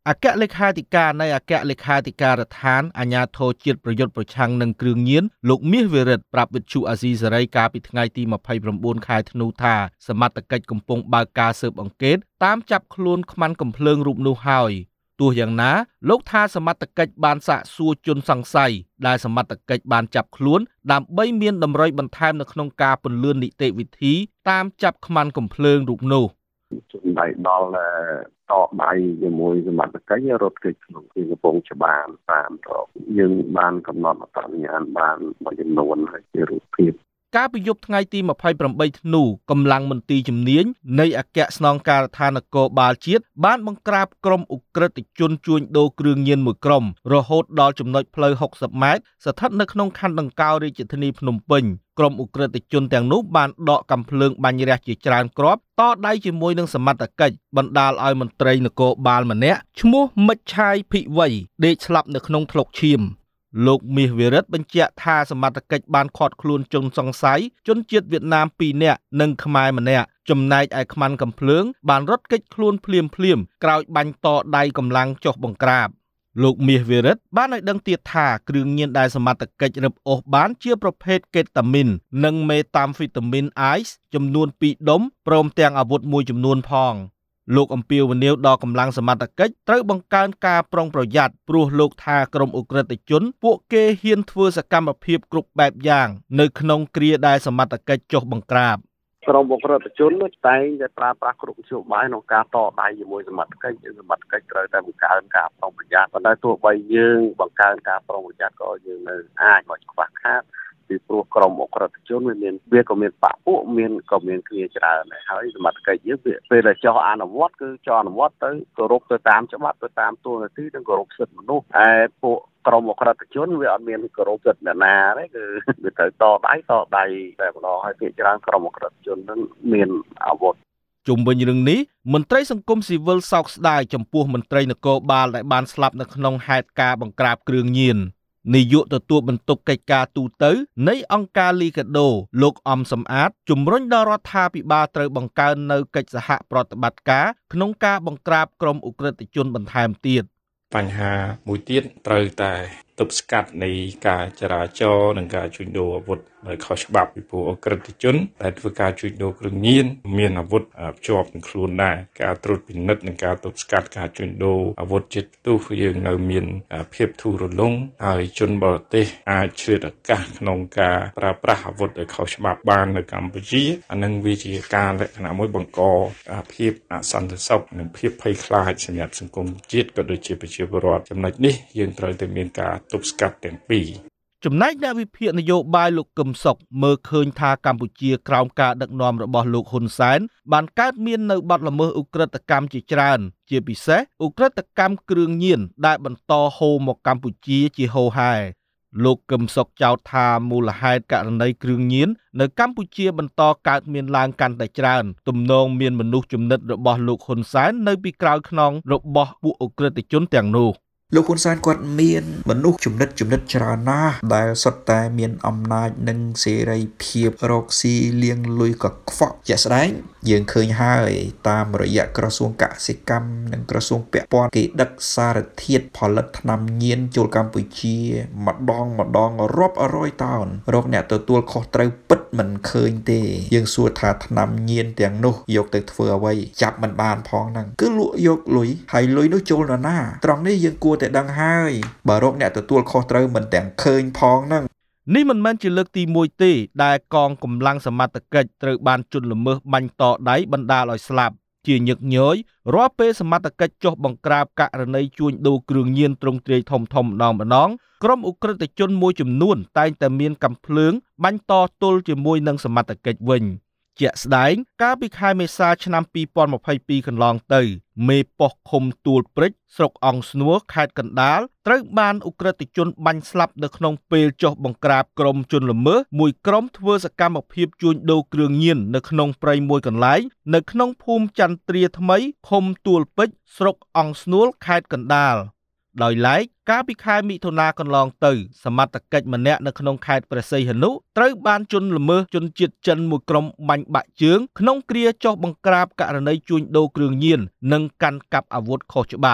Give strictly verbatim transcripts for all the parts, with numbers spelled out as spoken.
អគ្គលេខាធិការនៃអគ្គលេខាធិការដ្ឋានអាជ្ញាធរជាតិប្រយុទ្ធប្រឆាំងនឹងគ្រឿងញៀនលោកមាសវិរិទ្ធប្រាប់វិទ្យុអាស៊ីសេរីកាលពីថ្ងៃទីម្ភៃប្រាំបួនខែធ្នូថាសមត្ថកិច្ចកំពុងបើកការស៊ើបអង្កេតតាមចាប់ខ្លួនខ្មាន់កំភ្លើងរូបនោះហើយទោះយ៉ាងណាលោកថាសមត្ថកិច្ចបានសាកសួរជនសង្ស័យដែលសមត្ថកិច្ចបានចាប់ខ្លួនដើម្បីមានតម្រុយបន្ថែមនៅក្នុងការពន្លឿននីតិវិធីតាមចាប់ខ្មាន់កំភ្លើងរូបនោះចំណែកដល់តដៃជាមួយសមត្ថកិច្ចរត់គេក្នុងទីកំពង់ច្បារតាមរកយើងបានកំណត់អត្តសញ្ញាណបានមួយចំនួនហើយជារូបភាពកាលពីយប់ថ្ងៃទីម្ភៃប្រាំបីធ្នូកម្លាំងមន្ទីរជំនាញនៃអគ្គស្នងការដ្ឋាននគរបាលជាតិបានបង្ក្រាបក្រុមឧក្រិដ្ឋជនជួញដូរគ្រឿងញៀនមួយក្រុមរហូតដល់ចំណុចផ្លូវហុកសិបម៉ែត្រស្ថិតនៅក្នុងខណ្ឌដង្កោរាជធានីភ្នំពេញក្រុមឧក្រិដ្ឋជនទាំងនោះបានដកកាំភ្លើងបាញ់រះជាច្រើនគ្រាប់តដៃជាមួយនឹងសមត្ថកិច្ចបណ្ដាលឲ្យមន្ត្រីនគរបាលម្នាក់ឈ្មោះមិច្ឆាយភិវ័យដេកស្លាប់នៅក្នុងថ្លុកឈាមលោកមាសវិរិទ្ធបញ្ជាក់ថាសមត្ថកិច្ចបានឃាត់ខ្លួនជនសង្ស័យជនជាតិវៀតណាមពីរនាក់និងខ្មែរម្នាក់ចំណែកឯខ្មាន់កំភ្លើងបានរត់គេចខ្លួនភ្លាមភ្លាមក្រោយបាញ់តដៃកម្លាំងចុះបង្ក្រាបលោកមាសវិរិទ្ធបានឲ្យដឹងទៀតថាគ្រឿងញៀនដែលសមត្ថកិច្ចរឹបអូសបានជាប្រភេទកេតាមីននិងមេតាំហ្វីតាមីនអាយសចំនួនពីរដុំព្រមទាំងអាវុធមួយចំនួនផងលោកអំពាវនាវដល់កម្លាំងសមត្ថកិច្ចត្រូវបង្កើនការប្រុងប្រយ័ត្នព្រោះលោកថាក្រុមឧក្រិដ្ឋជនពួកគេហ៊ានធ្វើសកម្មភាពគ្រប់បែបយ៉ាងនៅក្នុងគ្រាដែលសមត្ថកិច្ចចុះបង្ក្រាបក្រុមឧក្រិដ្ឋជនតែងតែប្រើប្រាស់គ្រប់មធ្យោបាយក្នុងការតដៃជាមួយសមត្ថកិច្ចសមត្ថកិច្ចត្រូវតែបង្កើនការប្រុងប្រយ័ត្នប៉ុន្តែទោះបីយើងបង្កើនការប្រុងប្រយ័ត្នក៏យើងនៅអាចមកខ្វះខាតពីព្រោះក្រុមអក្រិដ្ឋជនវាមានវាក៏មានបពពួកមានក៏មានគ្នាច្រើនដែរហើយសមត្ថកិច្ចយើងវាពេលដែលចោះអនុវត្តគឺចោះអនុវត្តទៅគោរពទៅតាមច្បាប់ទៅតាមទួលនីតិនិងគោរពសិទ្ធិមនុស្សហើយពួកក្រុមអក្រិដ្ឋជនវាអត់មានគោរពសិទ្ធិអ្នកណាទេគឺវាត្រូវតដៃតដៃតែម្ដងហើយភាគច្រើនក្រុមអក្រិដ្ឋជននឹងមានអាវុធជុំវិញរឿងនេះមន្ត្រីសង្គមស៊ីវិលសោកស្ដាយចំពោះមន្ត្រីនគរបាលដែលបានស្លាប់នៅក្នុងហេតុការណ៍បង្ក្រាបគ្រឿងញៀននាយកទទួលបន្ទុកកិច្ចការទូតនៃអង្គការលីកាដូលោកអំសំអាតជំរុញដល់រដ្ឋាភិបាលត្រូវបង្កើននៅកិច្ចសហប្រតិបត្តិការក្នុងការបង្ក្រាបក្រុមឧក្រិដ្ឋជនបន្ថែមទៀតបញ្ហាមួយទៀតត្រូវតែទប់ស្កាត់នៃការចរាចរណ៍និងការជួញដូរអាវុធដោយខុសច្បាប់ពីព្រោះអក្រិដ្ឋជនដែលធ្វើការជួញដូរគ្រឿងញៀនមានអាវុធភ្ជាប់នឹងខ្លួនដែរការត្រួតពិនិត្យនិងការទប់ស្កាត់ការជួញដូរអាវុធជាតិផ្ទុះយើងនៅមានភាពធូររលុងហើយជនបរទេសអាចឆ្លៀតឱកាសក្នុងការប្រើប្រាស់អាវុធដោយខុសច្បាប់បាននៅកម្ពុជាអានឹងវាជាការលក្ខណៈមួយបង្កភាពអសន្តិសុខនិងភាពភ័យខ្លាចសម្រាប់សង្គមជាតិក៏ដូចជាប្រជាពលរដ្ឋចំណុចនេះយើងត្រូវតែមានការទប់ស្កាត់ទាំងពីរចំណែកអ្នកវិភាគនយោបាយលោកកឹមសុខមើលឃើញថាកម្ពុជាក្រោមការដឹកនាំរបស់លោកហ៊ុនសែនបានកើតមាននៅបទល្មើសឧក្រិដ្ឋកម្មជាច្រើនជាពិសេសឧក្រិដ្ឋកម្មគ្រឿងញៀនដែលបន្តហូរមកកម្ពុជាជាហូរហែលោកកឹមសុខចោទថាមូលហេតុករណីគ្រឿងញៀននៅកម្ពុជាបន្តកើតមានឡើងកាន់តែច្រើនទំនងមានមនុស្សចំណិតរបស់លោកហ៊ុនសែននៅពីក្រោយខ្នងរបស់ពួកឧក្រិដ្ឋជនទាំងនោះលោកហ៊ុនសែនគាត់មានមនុស្សចំណិតចំណិតច្រើនណាស់ដែលសុទ្ធតែមានអំណាចនិងសេរីភាពរកស៊ីលាងលុយកខ្វក់ជាក់ស្ដែងយើងឃើញហើយតាមរយៈក្រសួងកសិកម្មនិងក្រសួងពាក់ព័ន្ធគេដឹកសារធាតុផលិតថ្នាំញៀនចូលកម្ពុជាម្ដងម្ដងរាប់រយតោនរកអ្នកទទួលខុសត្រូវពិតមិនឃើញទេយើងសួរថាថ្នាំញៀនទាំងនោះយកទៅធ្វើអ្វីចាប់មិនបានផងហ្នឹងគឺលក់យកលុយហើយលុយនោះចូលនរណាត្រង់នេះយើងគួរតែដឹងហើយបើរកអ្នកទទួលខុសត្រូវមិនទាំងឃើញផងហ្នឹងនេះមិនមែនជាលើកទីមួយទេដែលកងកម្លាំងសមត្ថកិច្ចត្រូវបានជន់ល្មើសបាញ់តដៃបណ្ដាលឲ្យស្លាប់ជាញឹកញយរាល់ពេលសមត្ថកិច្ចចុះបង្ក្រាបករណីជួញដូរគ្រឿងញៀនទ្រង់ទ្រាយធំធំម្ដងម្ដងក្រុមឧក្រិដ្ឋជនមួយចំនួនតែងតែមានកាំភ្លើងបាញ់តទល់ជាមួយនឹងសមត្ថកិច្ចវិញជាក់ស្ដែងកាលពីខែមេសាឆ្នាំពីរពាន់ម្ភៃពីរកន្លងទៅមេប៉ុស្តិ៍ឃុំទួលព្រិចស្រុកអង្គស្នួរខេត្តកណ្ដាលត្រូវបានឧក្រិដ្ឋជនបាញ់ស្លាប់នៅក្នុងពេលចុះបង្ក្រាបក្រុមជនល្មើសមួយក្រុមធ្វើសកម្មភាពជួញដូរគ្រឿងញៀននៅក្នុងព្រៃមួយកន្លែងនៅក្នុងភូមិចន្ទ្រាថ្មីឃុំទួលពេជ្រស្រុកអង្គស្នួរខេត្តកណ្ដាលដោយឡែកកាលពីខែមិថុនាកន្លងទៅសមត្ថកិច្ចម្នាក់នៅក្នុងខេត្តព្រះសីហនុត្រូវបានជន់ល្មើសជនជាតិចិនមួយក្រុមបាញ់បាក់ជើងក្នុងគ្រាចុះបង្ក្រាបករណីជួញដូរគ្រឿងញៀននិងកាន់កាប់អាវុធខុសច្បាប់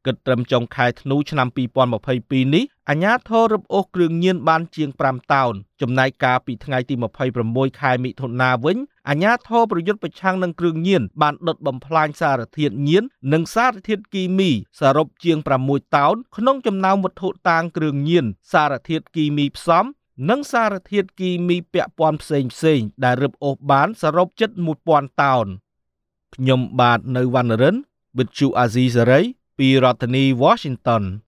គិតត្រឹមចុងខែធ្នូឆ្នាំពីរពាន់ម្ភៃពីរនេះអាជ្ញាធររឹបអូសគ្រឿងញៀនបានជាងប្រាំតោនចំណែកកាលពីថ្ងៃទីម្ភៃប្រាំមួយខែមិថុនាវិញអាជ្ញាធរប្រយុទ្ធប្រឆាំងនឹងគ្រឿងញៀនបានដុតបំផ្លាញសារធាតុញៀននិងសារធាតុគីមីសរុបជាងប្រាំមួយតោនក្នុងចំណោមវត្ថុតាងគ្រឿងញៀនសារធាតុគីមីផ្សំនិងសារធាតុគីមីពាក់ព័ន្ធផ្សេងផ្សេងដែលរឹបអូសបានសរុបជិតមួយពាន់តោនខ្ញុំបាទនៅវណ្ណរិន វិទ្យុអាស៊ីសេរីពីរដ្ឋធានី Washington